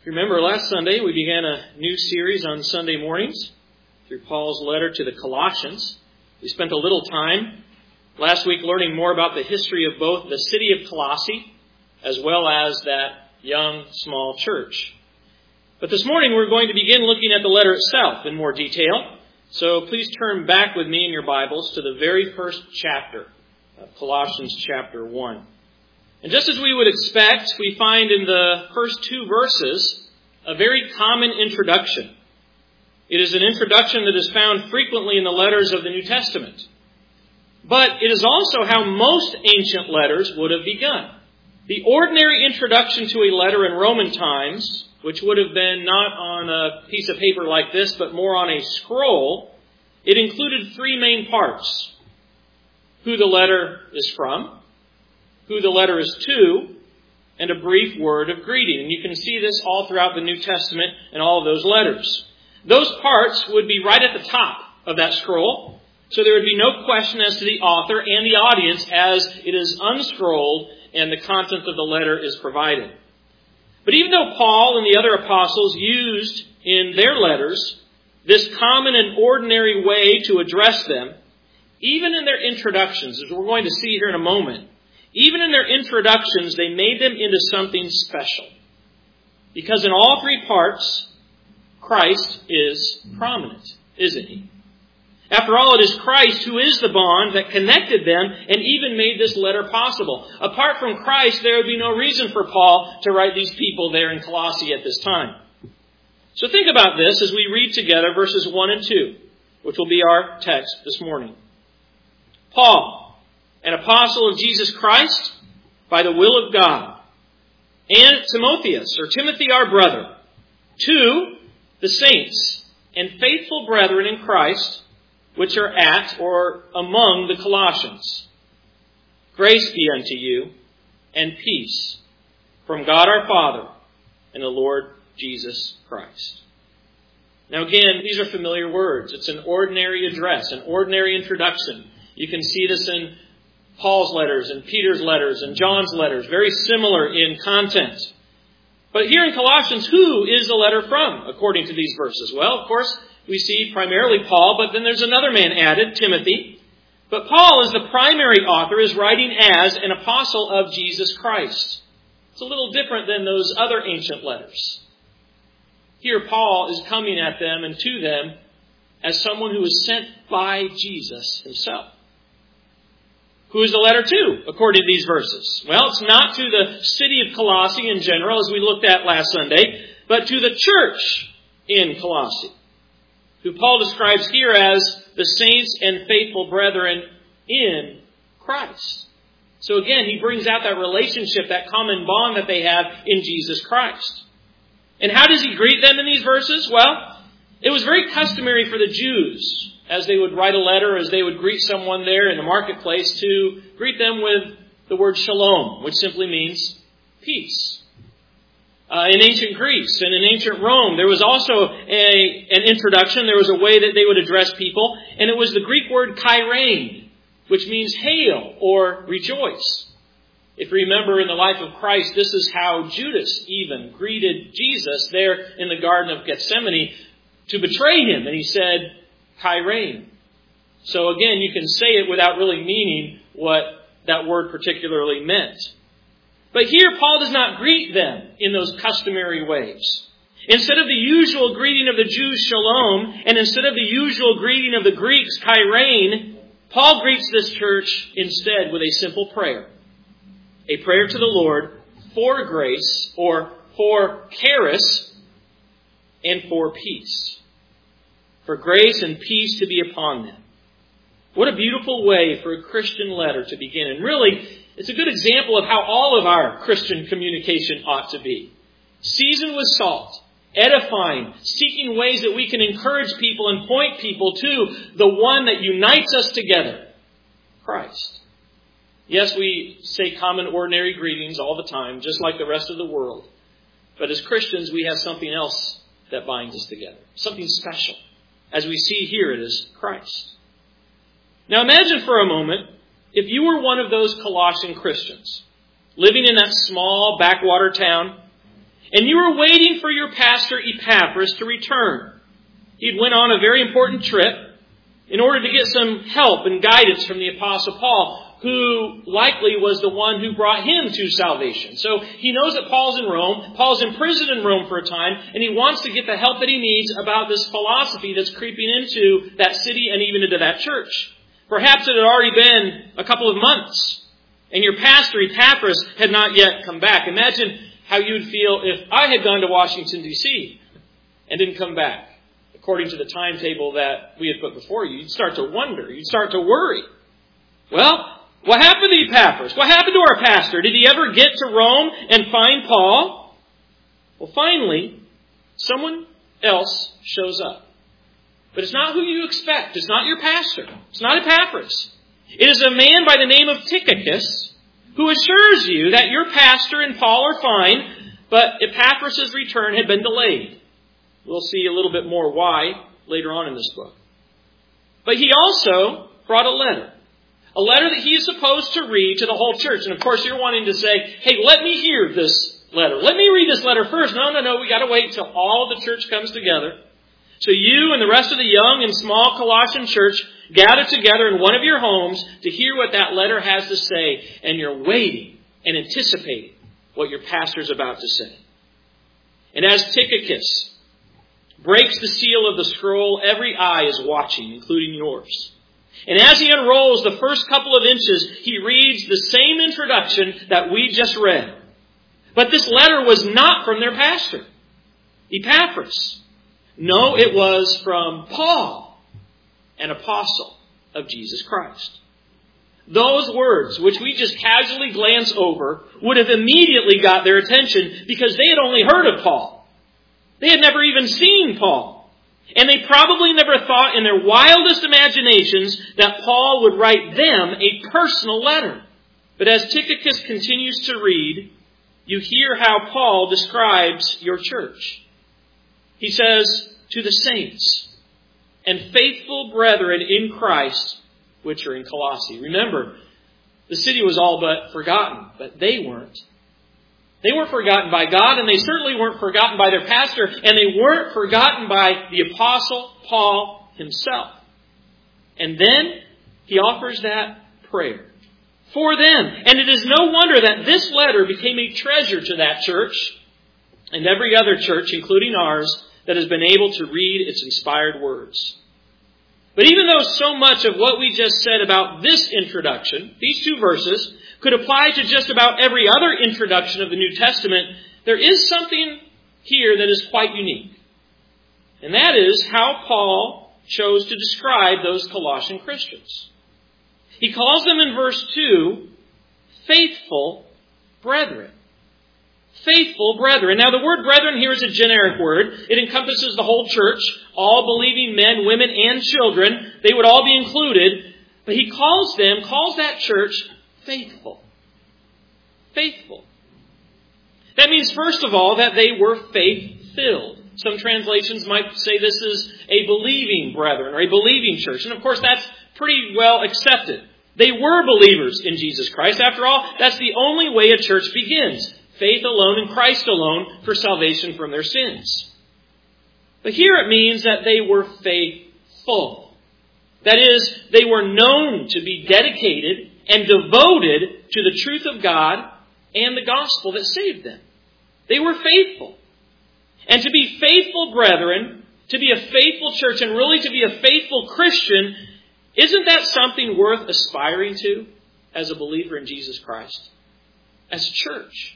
Remember, last Sunday we began a new series on Sunday mornings through Paul's letter to the Colossians. We spent a little time last week learning more about the history of both the city of Colossae as well as that young, small church. But this morning we're going to begin looking at the letter itself in more detail. So please turn back with me in your Bibles to the very first chapter of Colossians chapter 1. And just as we would expect, we find in the first two verses a very common introduction. It is an introduction that is found frequently in the letters of the New Testament. But it is also how most ancient letters would have begun. The ordinary introduction to a letter in Roman times, which would have been not on a piece of paper like this, but more on a scroll, it included three main parts. Who the letter is from, who the letter is to, and a brief word of greeting. And you can see this all throughout the New Testament and all of those letters. Those parts would be right at the top of that scroll, so there would be no question as to the author and the audience as it is unscrolled and the content of the letter is provided. But even though Paul and the other apostles used in their letters this common and ordinary way to address them, even in their introductions, as we're going to see here in a moment, even in their introductions, they made them into something special. Because in all three parts, Christ is prominent, isn't he? After all, it is Christ who is the bond that connected them and even made this letter possible. Apart from Christ, there would be no reason for Paul to write these people there in Colossae at this time. So think about this as we read together verses 1 and 2, which will be our text this morning. Paul, an apostle of Jesus Christ, by the will of God, and Timotheus, or Timothy our brother, to the saints and faithful brethren in Christ, which are at or among the Colossians. Grace be unto you, and peace, from God our Father and the Lord Jesus Christ. Now again, these are familiar words. It's an ordinary address, an ordinary introduction. You can see this in Paul's letters and Peter's letters and John's letters, very similar in content. But here in Colossians, who is the letter from, according to these verses? Well, of course, we see primarily Paul, but then there's another man added, Timothy. But Paul, as the primary author, is writing as an apostle of Jesus Christ. It's a little different than those other ancient letters. Here, Paul is coming at them and to them as someone who is sent by Jesus himself. Who is the letter to, according to these verses? Well, it's not to the city of Colossae in general, as we looked at last Sunday, but to the church in Colossae, who Paul describes here as the saints and faithful brethren in Christ. So again, he brings out that relationship, that common bond that they have in Jesus Christ. And how does he greet them in these verses? Well, it was very customary for the Jews, as they would write a letter, as they would greet someone there in the marketplace, to greet them with the word shalom, which simply means peace. In ancient Greece and in ancient Rome, there was also an introduction. There was a way that they would address people, and it was the Greek word kairein, which means hail or rejoice. If you remember in the life of Christ, this is how Judas even greeted Jesus there in the Garden of Gethsemane to betray him. And he said, kairein. So again, you can say it without really meaning what that word particularly meant. But here, Paul does not greet them in those customary ways. Instead of the usual greeting of the Jews, shalom, and instead of the usual greeting of the Greeks, kairein, Paul greets this church instead with a simple prayer. A prayer to the Lord for grace, or for charis, and for peace. For grace and peace to be upon them. What a beautiful way for a Christian letter to begin. And really, it's a good example of how all of our Christian communication ought to be. Seasoned with salt, edifying, seeking ways that we can encourage people and point people to the one that unites us together, Christ. Yes, we say common, ordinary greetings all the time, just like the rest of the world. But as Christians, we have something else that binds us together. Something special. As we see here, it is Christ. Now imagine for a moment if you were one of those Colossian Christians living in that small backwater town, and you were waiting for your pastor Epaphras to return. He'd went on a very important trip in order to get some help and guidance from the Apostle Paul, who likely was the one who brought him to salvation. So he knows that Paul's in Rome. Paul's imprisoned in Rome for a time, and he wants to get the help that he needs about this philosophy that's creeping into that city and even into that church. Perhaps it had already been a couple of months, and your pastor Epaphras had not yet come back. Imagine how you'd feel if I had gone to Washington, D.C. and didn't come back according to the timetable that we had put before you. You'd start to wonder. You'd start to worry. Well, what happened to Epaphras? What happened to our pastor? Did he ever get to Rome and find Paul? Well, finally, someone else shows up. But it's not who you expect. It's not your pastor. It's not Epaphras. It is a man by the name of Tychicus who assures you that your pastor and Paul are fine, but Epaphras' return had been delayed. We'll see a little bit more why later on in this book. But he also brought a letter that he is supposed to read to the whole church. And of course you're wanting to say, hey, let me hear this letter. Let me read this letter first. No, we got to wait till all of the church comes together. So you and the rest of the young and small Colossian church gather together in one of your homes to hear what that letter has to say. And you're waiting and anticipating what your pastor's about to say. And as Tychicus breaks the seal of the scroll, every eye is watching, including yours. And as he unrolls the first couple of inches, he reads the same introduction that we just read. But this letter was not from their pastor, Epaphras. No, it was from Paul, an apostle of Jesus Christ. Those words, which we just casually glance over, would have immediately got their attention because they had only heard of Paul. They had never even seen Paul. And they probably never thought in their wildest imaginations that Paul would write them a personal letter. But as Tychicus continues to read, you hear how Paul describes your church. He says, to the saints and faithful brethren in Christ, which are in Colossae. Remember, the city was all but forgotten, but they weren't. They weren't forgotten by God, and they certainly weren't forgotten by their pastor, and they weren't forgotten by the Apostle Paul himself. And then he offers that prayer for them. And it is no wonder that this letter became a treasure to that church and every other church, including ours, that has been able to read its inspired words. But even though so much of what we just said about this introduction, these two verses, could apply to just about every other introduction of the New Testament, there is something here that is quite unique. And that is how Paul chose to describe those Colossian Christians. He calls them in verse 2, faithful brethren. Faithful brethren. Now the word brethren here is a generic word. It encompasses the whole church, all believing men, women, and children. They would all be included. But he calls that church faithful. Faithful. That means, first of all, that they were faith-filled. Some translations might say this is a believing brethren or a believing church. And of course, that's pretty well accepted. They were believers in Jesus Christ. After all, that's the only way a church begins. Faith alone in Christ alone for salvation from their sins. But here it means that they were faithful. That is, they were known to be dedicated and devoted to the truth of God and the gospel that saved them. They were faithful. And to be faithful brethren, to be a faithful church, and really to be a faithful Christian, isn't that something worth aspiring to as a believer in Jesus Christ? As a church.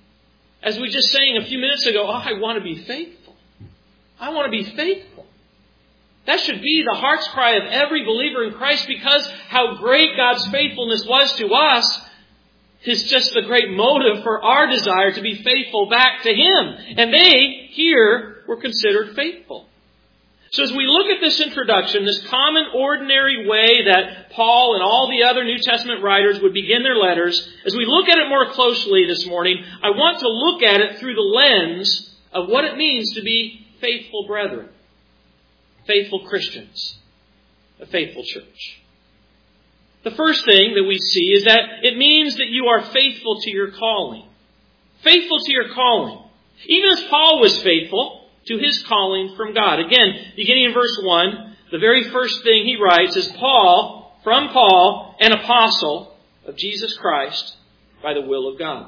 As we just sang a few minutes ago, I want to be faithful. I want to be faithful. That should be the heart's cry of every believer in Christ, because how great God's faithfulness was to us is just the great motive for our desire to be faithful back to Him. And they, here, were considered faithful. So as we look at this introduction, this common, ordinary way that Paul and all the other New Testament writers would begin their letters, as we look at it more closely this morning, I want to look at it through the lens of what it means to be faithful brethren, faithful Christians, a faithful church. The first thing that we see is that it means that you are faithful to your calling. Faithful to your calling. Even as Paul was faithful to his calling from God. Again, beginning in verse 1, the very first thing he writes is from Paul, an apostle of Jesus Christ by the will of God.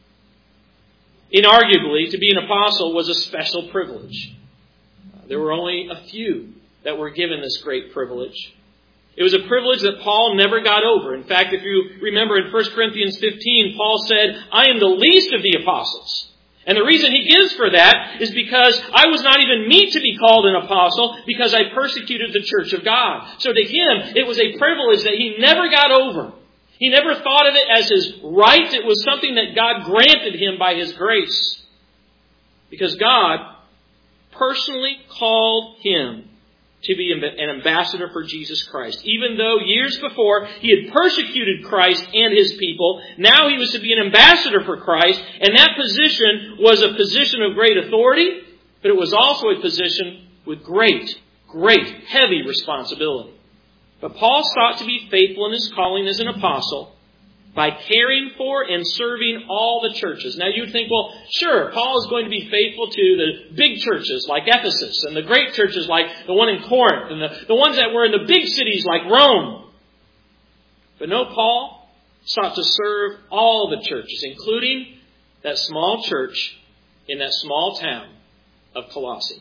Inarguably, to be an apostle was a special privilege. There were only a few that were given this great privilege. It was a privilege that Paul never got over. In fact, if you remember in 1 Corinthians 15, Paul said, I am the least of the apostles. And the reason he gives for that is because I was not even meet to be called an apostle because I persecuted the church of God. So to him, it was a privilege that he never got over. He never thought of it as his right. It was something that God granted him by His grace. Because God personally called him to be an ambassador for Jesus Christ. Even though years before he had persecuted Christ and His people, now he was to be an ambassador for Christ. And that position was a position of great authority, but it was also a position with great, heavy responsibility. But Paul sought to be faithful in his calling as an apostle by caring for and serving all the churches. Now you'd think, well, sure, Paul is going to be faithful to the big churches like Ephesus and the great churches like the one in Corinth and the ones that were in the big cities like Rome. But no, Paul sought to serve all the churches, including that small church in that small town of Colossae.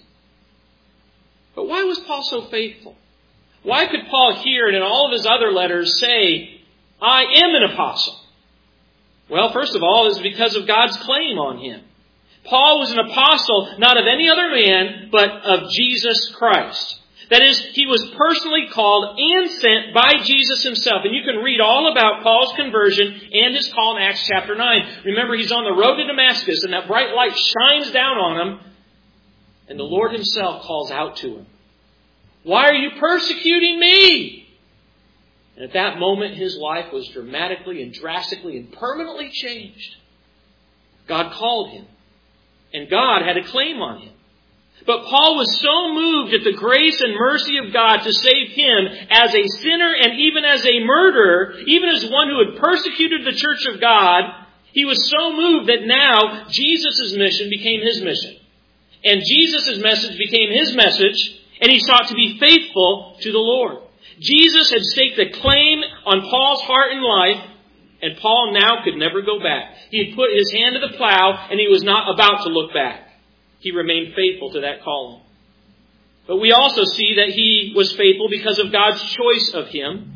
But why was Paul so faithful? Why could Paul here and in all of his other letters say, I am an apostle? Well, first of all, it's because of God's claim on him. Paul was an apostle not of any other man, but of Jesus Christ. That is, he was personally called and sent by Jesus Himself. And you can read all about Paul's conversion and his call in Acts chapter 9. Remember, he's on the road to Damascus and that bright light shines down on him. And the Lord Himself calls out to him, why are you persecuting me? And at that moment, his life was dramatically and drastically and permanently changed. God called him, and God had a claim on him. But Paul was so moved at the grace and mercy of God to save him as a sinner and even as a murderer, even as one who had persecuted the church of God, he was so moved that now Jesus' mission became his mission. And Jesus' message became his message, and he sought to be faithful to the Lord. Jesus had staked a claim on Paul's heart and life, and Paul now could never go back. He had put his hand to the plow, and he was not about to look back. He remained faithful to that calling. But we also see that he was faithful because of God's choice of him.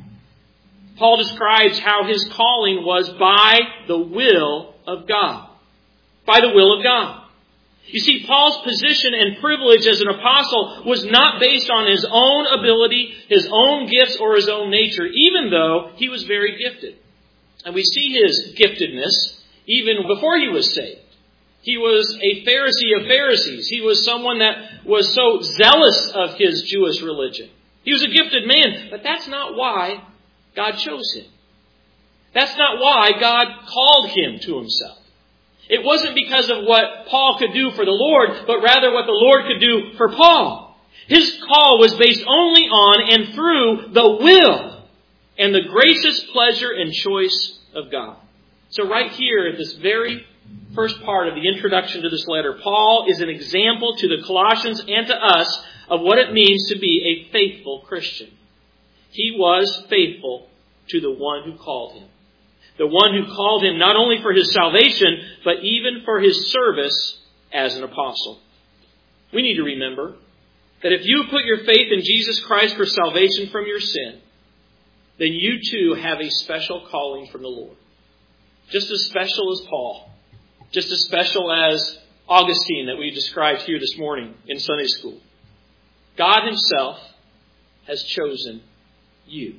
Paul describes how his calling was by the will of God. By the will of God. You see, Paul's position and privilege as an apostle was not based on his own ability, his own gifts, or his own nature, even though he was very gifted. And we see his giftedness even before he was saved. He was a Pharisee of Pharisees. He was someone that was so zealous of his Jewish religion. He was a gifted man, but that's not why God chose him. That's not why God called him to Himself. It wasn't because of what Paul could do for the Lord, but rather what the Lord could do for Paul. His call was based only on and through the will and the gracious pleasure and choice of God. So right here at this very first part of the introduction to this letter, Paul is an example to the Colossians and to us of what it means to be a faithful Christian. He was faithful to the one who called him. The one who called him not only for his salvation, but even for his service as an apostle. We need to remember that if you put your faith in Jesus Christ for salvation from your sin, then you too have a special calling from the Lord. Just as special as Paul. Just as special as Augustine that we described here this morning in Sunday school. God Himself has chosen you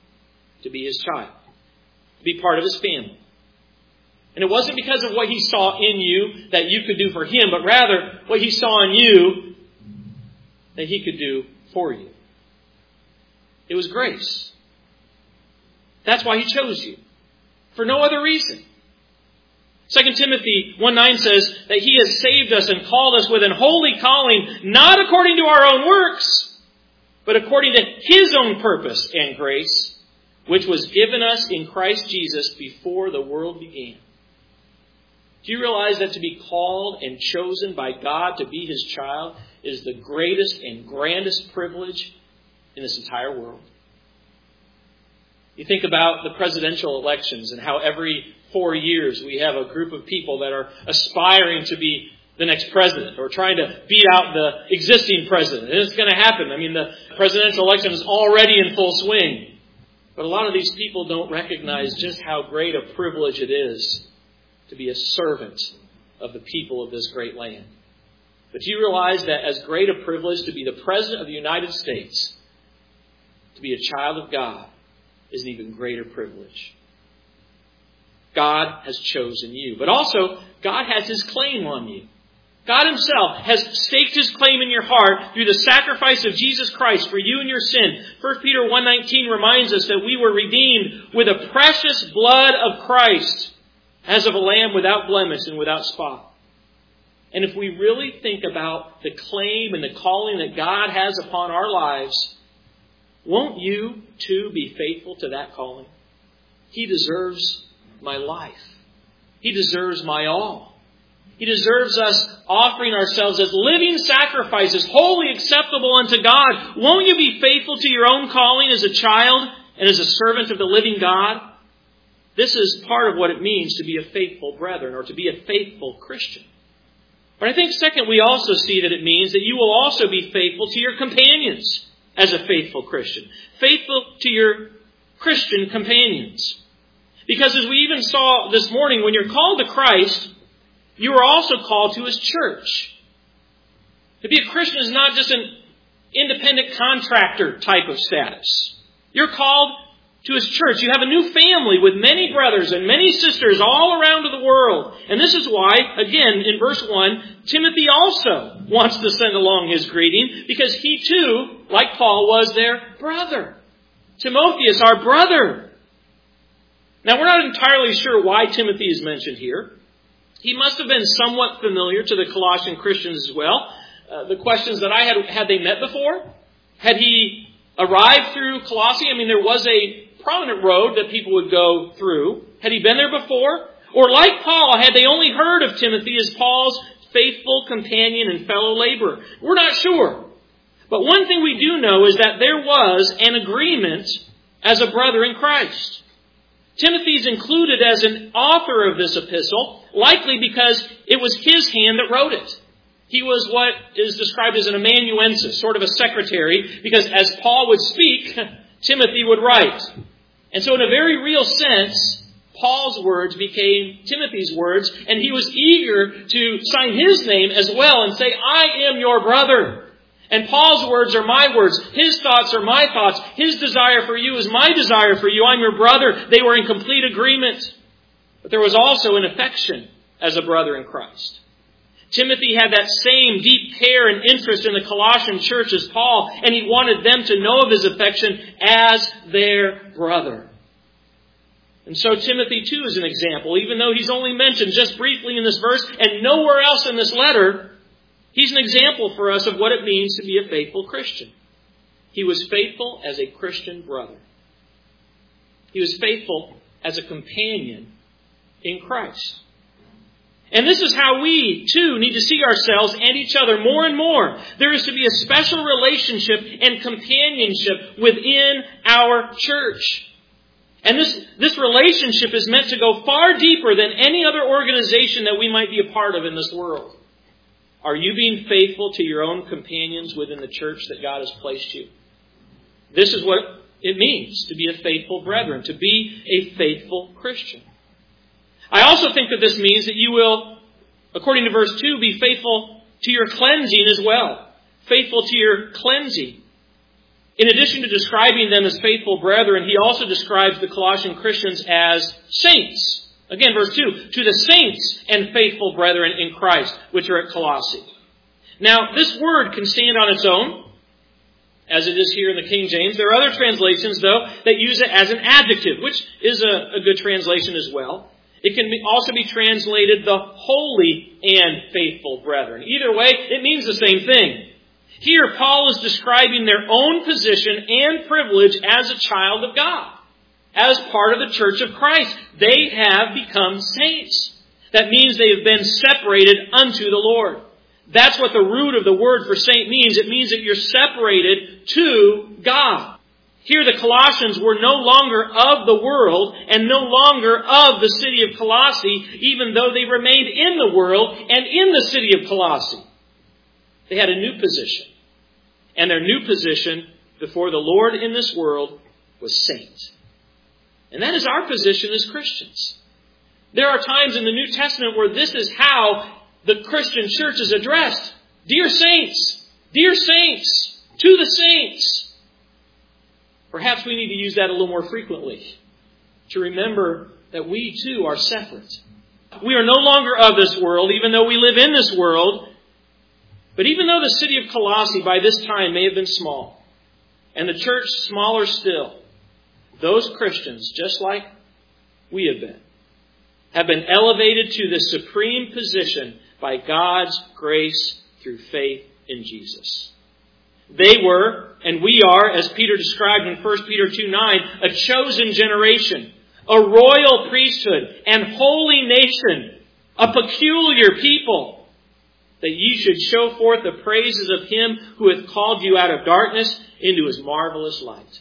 to be His child. To be part of His family. And it wasn't because of what He saw in you that you could do for Him, but rather what He saw in you that He could do for you. It was grace. That's why He chose you. For no other reason. 2 Timothy 1:9 says that He has saved us and called us with an holy calling, not according to our own works, but according to His own purpose and grace, which was given us in Christ Jesus before the world began. Do you realize that to be called and chosen by God to be His child is the greatest and grandest privilege in this entire world? You think about the presidential elections and how every 4 years we have a group of people that are aspiring to be the next president or trying to beat out the existing president. And it's going to happen. I mean, the presidential election is already in full swing. But a lot of these people don't recognize just how great a privilege it is to be a servant of the people of this great land. But do you realize that as great a privilege to be the President of the United States, to be a child of God, is an even greater privilege? God has chosen you. But also, God has His claim on you. God Himself has staked His claim in your heart through the sacrifice of Jesus Christ for you and your sin. 1 Peter 1:19 reminds us that we were redeemed with the precious blood of Christ, as of a lamb without blemish and without spot. And if we really think about the claim and the calling that God has upon our lives, won't you too be faithful to that calling? He deserves my life. He deserves my all. He deserves us offering ourselves as living sacrifices, wholly acceptable unto God. Won't you be faithful to your own calling as a child and as a servant of the living God? This is part of what it means to be a faithful brethren or to be a faithful Christian. But I think second, we also see that it means that you will also be faithful to your companions as a faithful Christian. Faithful to your Christian companions. Because as we even saw this morning, when you're called to Christ, you are also called to His church. To be a Christian is not just an independent contractor type of status. You're called to His church. You have a new family with many brothers and many sisters all around the world. And this is why, again, in verse 1, Timothy also wants to send along his greeting, because he too, like Paul, was their brother. Timotheus, our brother. Now, we're not entirely sure why Timothy is mentioned here. He must have been somewhat familiar to the Colossian Christians as well. The questions that I had they met before? Had he arrived through Colossae? I mean, there was a prominent road that people would go through. Had he been there before? Or like Paul, had they only heard of Timothy as Paul's faithful companion and fellow laborer? We're not sure. But one thing we do know is that there was an agreement as a brother in Christ. Timothy's included as an author of this epistle, likely because it was his hand that wrote it. He was what is described as an amanuensis, sort of a secretary, because as Paul would speak, Timothy would write. And so in a very real sense, Paul's words became Timothy's words, and he was eager to sign his name as well and say, I am your brother. And Paul's words are my words. His thoughts are my thoughts. His desire for you is my desire for you. I'm your brother. They were in complete agreement. But there was also an affection as a brother in Christ. Timothy had that same deep care and interest in the Colossian church as Paul, and he wanted them to know of his affection as their brother. And so Timothy too is an example. Even though he's only mentioned just briefly in this verse and nowhere else in this letter, he's an example for us of what it means to be a faithful Christian. He was faithful as a Christian brother. He was faithful as a companion in Christ. And this is how we, too, need to see ourselves and each other more and more. There is to be a special relationship and companionship within our church. And this relationship is meant to go far deeper than any other organization that we might be a part of in this world. Are you being faithful to your own companions within the church that God has placed you? This is what it means to be a faithful brethren, to be a faithful Christian. I also think that this means that you will, according to verse 2, be faithful to your cleansing as well. Faithful to your cleansing. In addition to describing them as faithful brethren, he also describes the Colossian Christians as saints. Again, verse 2, to the saints and faithful brethren in Christ, which are at Colossae. Now, this word can stand on its own, as it is here in the King James. There are other translations, though, that use it as an adjective, which is a good translation as well. It can also be translated the holy and faithful brethren. Either way, it means the same thing. Here, Paul is describing their own position and privilege as a child of God, as part of the church of Christ. They have become saints. That means they have been separated unto the Lord. That's what the root of the word for saint means. It means that you're separated to God. Here the Colossians were no longer of the world and no longer of the city of Colossae, even though they remained in the world and in the city of Colossae. They had a new position. And their new position before the Lord in this world was saint. And that is our position as Christians. There are times in the New Testament where this is how the Christian church is addressed. Dear saints, to the saints. Perhaps we need to use that a little more frequently to remember that we too are separate. We are no longer of this world, even though we live in this world. But even though the city of Colossae by this time may have been small, and the church smaller still, those Christians, just like we have been elevated to the supreme position by God's grace through faith in Jesus. They were, and we are, as Peter described in 1 Peter 2:9, a chosen generation, a royal priesthood, and holy nation, a peculiar people, that ye should show forth the praises of Him who hath called you out of darkness into His marvelous light.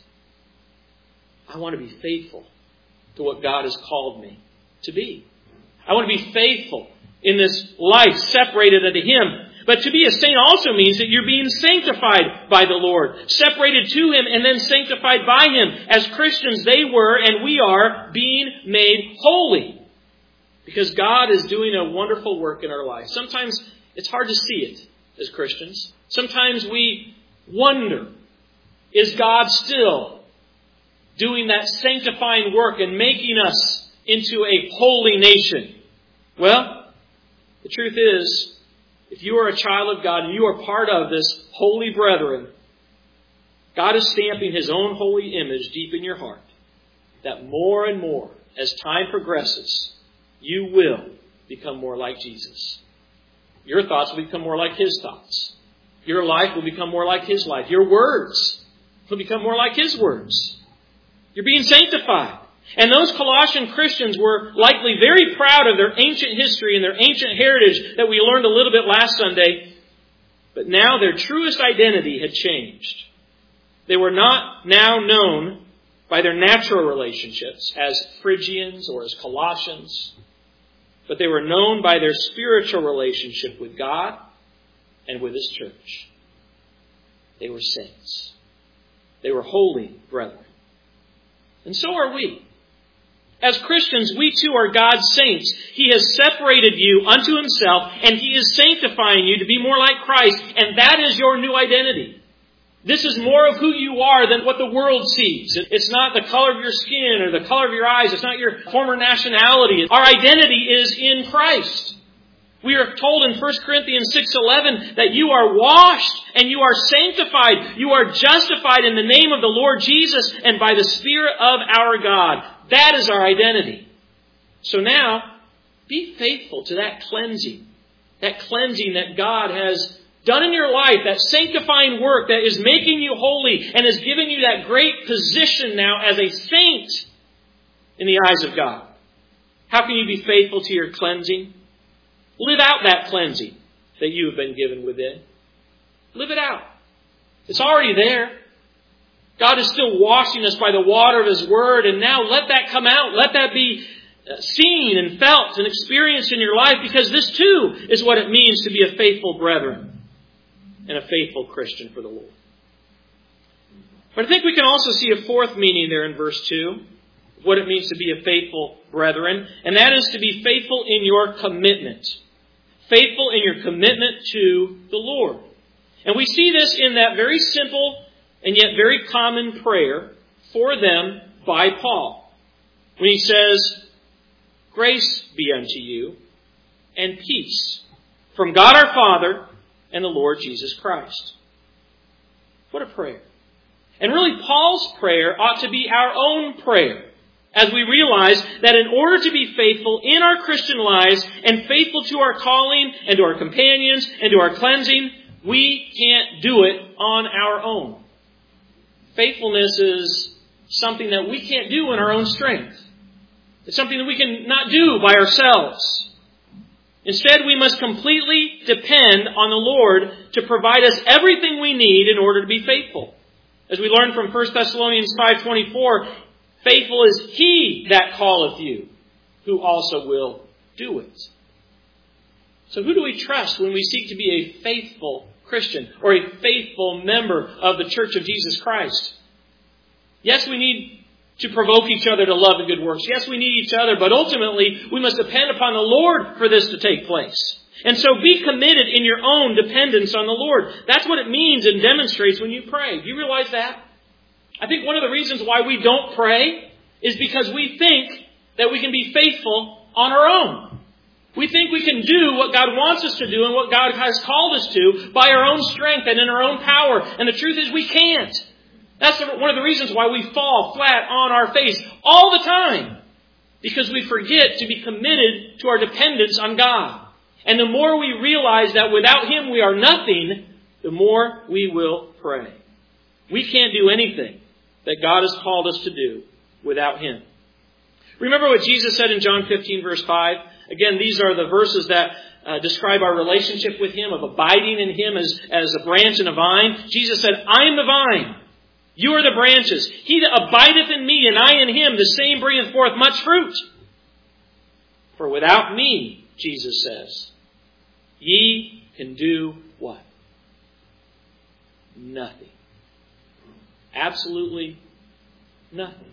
I want to be faithful to what God has called me to be. I want to be faithful in this life separated unto Him. But to be a saint also means that you're being sanctified by the Lord, separated to Him and then sanctified by Him. As Christians, they were and we are being made holy because God is doing a wonderful work in our life. Sometimes it's hard to see it as Christians. Sometimes we wonder, is God still doing that sanctifying work and making us into a holy nation? Well, the truth is, if you are a child of God and you are part of this holy brethren, God is stamping His own holy image deep in your heart, that more and more, as time progresses, you will become more like Jesus. Your thoughts will become more like His thoughts. Your life will become more like His life. Your words will become more like His words. You're being sanctified. And those Colossian Christians were likely very proud of their ancient history and their ancient heritage that we learned a little bit last Sunday. But now their truest identity had changed. They were not now known by their natural relationships as Phrygians or as Colossians, but they were known by their spiritual relationship with God and with His church. They were saints. They were holy brethren. And so are we. As Christians, we too are God's saints. He has separated you unto Himself, and He is sanctifying you to be more like Christ, and that is your new identity. This is more of who you are than what the world sees. It's not the color of your skin or the color of your eyes. It's not your former nationality. Our identity is in Christ. We are told in 1 Corinthians 6:11 that you are washed and you are sanctified. You are justified in the name of the Lord Jesus and by the Spirit of our God. That is our identity. So now, be faithful to that cleansing that God has done in your life, that sanctifying work that is making you holy and has given you that great position now as a saint in the eyes of God. How can you be faithful to your cleansing? Live out that cleansing that you have been given within. Live it out. It's already there. God is still washing us by the water of His Word, and now let that come out. Let that be seen and felt and experienced in your life, because this too is what it means to be a faithful brethren and a faithful Christian for the Lord. But I think we can also see a fourth meaning there in verse 2, what it means to be a faithful brethren, and that is to be faithful in your commitment. Faithful in your commitment to the Lord. And we see this in that very simple and yet very common prayer for them by Paul, when he says, "Grace be unto you and peace from God our Father and the Lord Jesus Christ." What a prayer. And really, Paul's prayer ought to be our own prayer, as we realize that in order to be faithful in our Christian lives and faithful to our calling and to our companions and to our cleansing, we can't do it on our own. Faithfulness is something that we can't do in our own strength. It's something that we can not do by ourselves. Instead, we must completely depend on the Lord to provide us everything we need in order to be faithful. As we learn from 1 Thessalonians 5:24, faithful is He that calleth you, who also will do it. So who do we trust when we seek to be a faithful Christian or a faithful member of the Church of Jesus Christ? Yes, we need to provoke each other to love and good works. Yes, we need each other, but ultimately we must depend upon the Lord for this to take place. And so be committed in your own dependence on the Lord. That's what it means and demonstrates when you pray. Do you realize that? I think one of the reasons why we don't pray is because we think that we can be faithful on our own. We think we can do what God wants us to do and what God has called us to by our own strength and in our own power. And the truth is we can't. That's one of the reasons why we fall flat on our face all the time. Because we forget to be committed to our dependence on God. And the more we realize that without Him we are nothing, the more we will pray. We can't do anything that God has called us to do without Him. Remember what Jesus said in John 15, verse 5? Again, these are the verses that describe our relationship with Him, of abiding in Him as a branch in a vine. Jesus said, I am the vine. You are the branches. He that abideth in me, and I in him, the same bringeth forth much fruit. For without me, Jesus says, ye can do what? Nothing. Absolutely nothing.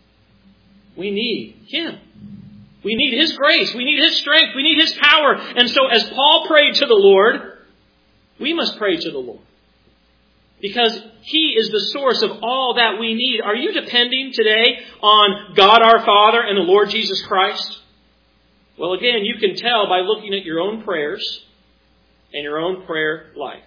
We need Him. We need His grace. We need His strength. We need His power. And so as Paul prayed to the Lord, we must pray to the Lord. Because He is the source of all that we need. Are you depending today on God our Father and the Lord Jesus Christ? Well, again, you can tell by looking at your own prayers and your own prayer life.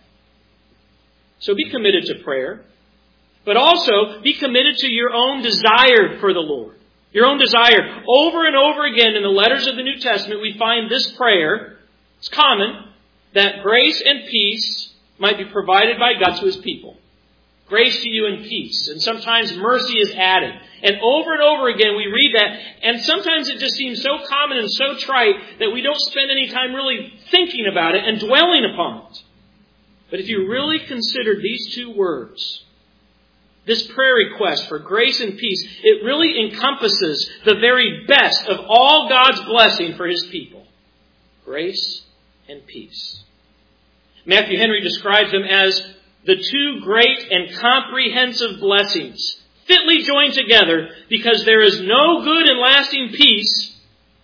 So be committed to prayer. But also be committed to your own desire for the Lord. Your own desire. Over and over again in the letters of the New Testament, we find this prayer. It's common, that grace and peace might be provided by God to His people. Grace to you and peace. And sometimes mercy is added. And over again we read that. And sometimes it just seems so common and so trite that we don't spend any time really thinking about it and dwelling upon it. But if you really consider these two words, this prayer request for grace and peace, it really encompasses the very best of all God's blessing for His people. Grace and peace. Matthew Henry describes them as the two great and comprehensive blessings, fitly joined together, because there is no good and lasting peace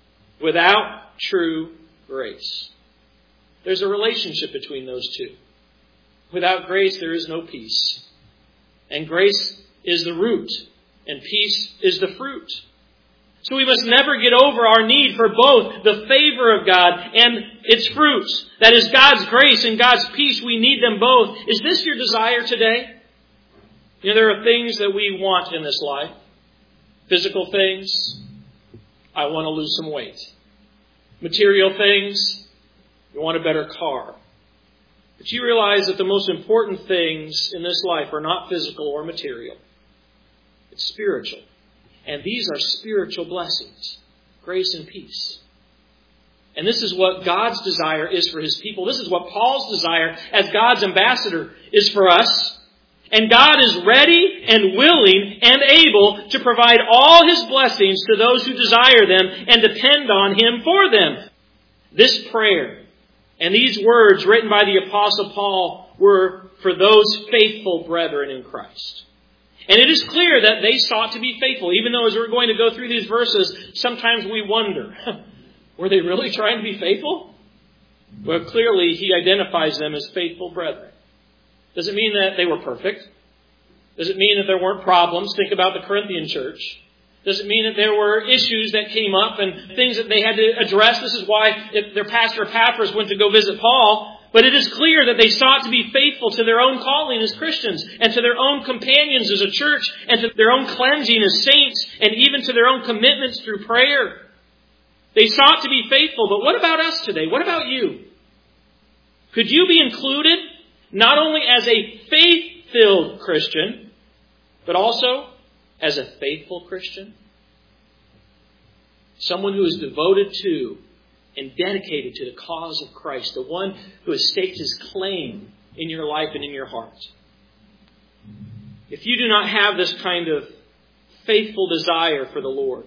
without true grace. There's a relationship between those two. Without grace, there is no peace. And grace is the root, and peace is the fruit. So we must never get over our need for both the favor of God and its fruits. That is God's grace and God's peace. We need them both. Is this your desire today? You know, there are things that we want in this life. Physical things. I want to lose some weight. Material things. You want a better car. But you realize that the most important things in this life are not physical or material. It's spiritual. And these are spiritual blessings. Grace and peace. And this is what God's desire is for His people. This is what Paul's desire as God's ambassador is for us. And God is ready and willing and able to provide all His blessings to those who desire them and depend on Him for them. This prayer and these words written by the Apostle Paul were for those faithful brethren in Christ. And it is clear that they sought to be faithful, even though as we're going to go through these verses, sometimes we wonder, were they really trying to be faithful? Well, clearly he identifies them as faithful brethren. Does it mean that they were perfect? Does it mean that there weren't problems? Think about the Corinthian church. Does it mean that there were issues that came up and things that they had to address? This is why their pastor Epaphras went to go visit Paul. But it is clear that they sought to be faithful to their own calling as Christians and to their own companions as a church and to their own cleansing as saints and even to their own commitments through prayer. They sought to be faithful. But what about us today? What about you? Could you be included not only as a faith-filled Christian, but also as a faithful Christian? Someone who is devoted to and dedicated to the cause of Christ, the one who has staked his claim in your life and in your heart. If you do not have this kind of faithful desire for the Lord,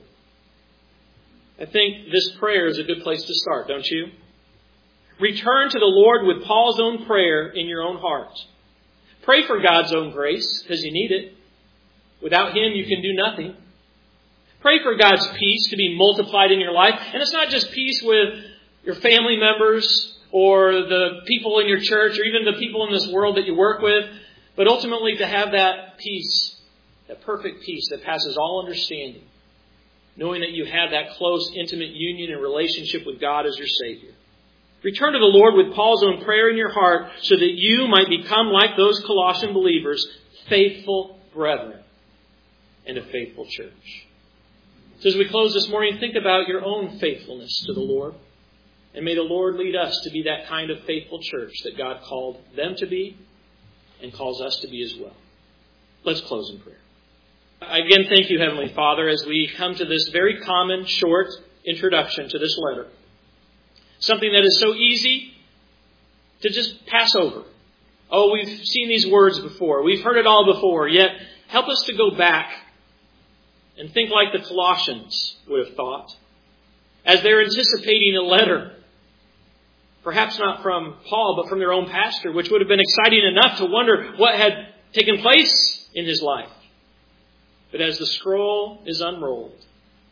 I think this prayer is a good place to start, don't you? Return to the Lord with Paul's own prayer in your own heart. Pray for God's own grace, because you need it. Without Him, you can do nothing. Pray for God's peace to be multiplied in your life. And it's not just peace with your family members or the people in your church or even the people in this world that you work with, but ultimately to have that peace, that perfect peace that passes all understanding, knowing that you have that close, intimate union and relationship with God as your Savior. Return to the Lord with Paul's own prayer in your heart so that you might become like those Colossian believers, faithful brethren and a faithful church. So as we close this morning, think about your own faithfulness to the Lord. And may the Lord lead us to be that kind of faithful church that God called them to be and calls us to be as well. Let's close in prayer. Again, thank you, Heavenly Father, as we come to this very common, short introduction to this letter. Something that is so easy to just pass over. Oh, we've seen these words before. We've heard it all before. Yet, help us to go back and think like the Colossians would have thought. As they're anticipating a letter, perhaps not from Paul, but from their own pastor, which would have been exciting enough to wonder what had taken place in his life. But as the scroll is unrolled,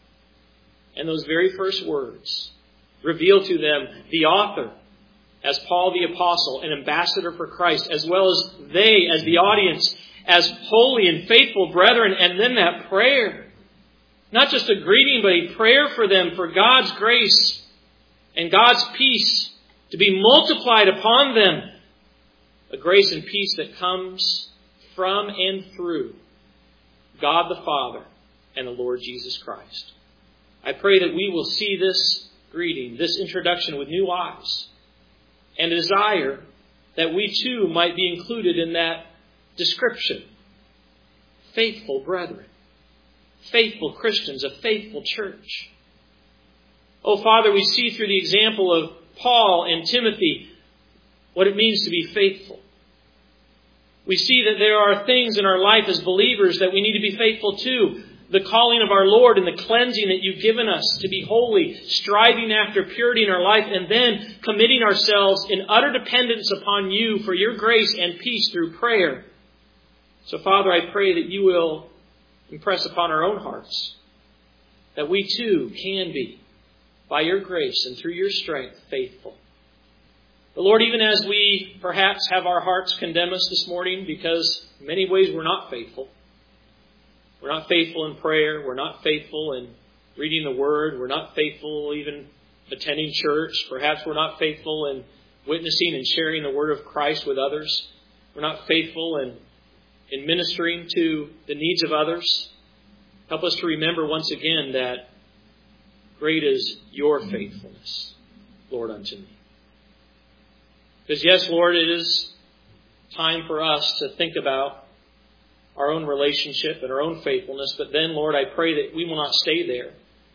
and those very first words reveal to them the author, as Paul the Apostle, an ambassador for Christ, as well as they, as the audience, as holy and faithful brethren, and then that prayer. Not just a greeting, but a prayer for them for God's grace and God's peace to be multiplied upon them. A grace and peace that comes from and through God the Father and the Lord Jesus Christ. I pray that we will see this greeting, this introduction with new eyes, and a desire that we too might be included in that description. Faithful brethren, faithful Christians, a faithful church. Oh, Father, we see through the example of Paul and Timothy what it means to be faithful. We see that there are things in our life as believers that we need to be faithful to. The calling of our Lord and the cleansing that you've given us to be holy, striving after purity in our life, and then committing ourselves in utter dependence upon you for your grace and peace through prayer. So, Father, I pray that you will impress upon our own hearts that we too can be, by your grace and through your strength, faithful. But Lord, even as we perhaps have our hearts condemn us this morning because in many ways we're not faithful. We're not faithful in prayer. We're not faithful in reading the Word. We're not faithful even attending church. Perhaps we're not faithful in witnessing and sharing the Word of Christ with others. We're not faithful in ministering to the needs of others. Help us to remember once again that great is your faithfulness, Lord, unto me. Because yes, Lord, it is time for us to think about our own relationship and our own faithfulness. But then, Lord, I pray that we will not stay there.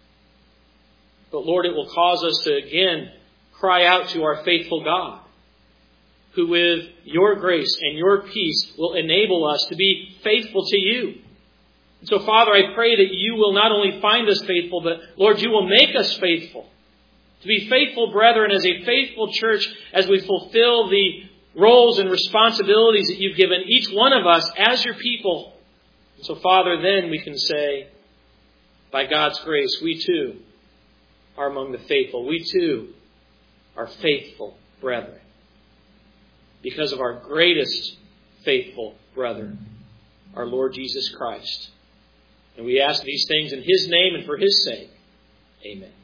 But Lord, it will cause us to again cry out to our faithful God, who with your grace and your peace will enable us to be faithful to you. And so, Father, I pray that you will not only find us faithful, but Lord, you will make us faithful. To be faithful brethren as a faithful church as we fulfill the roles and responsibilities that you've given each one of us as your people. So, Father, then we can say, by God's grace, we too are among the faithful. We too are faithful brethren. Because of our greatest faithful brother, our Lord Jesus Christ. And we ask these things in His name and for His sake. Amen.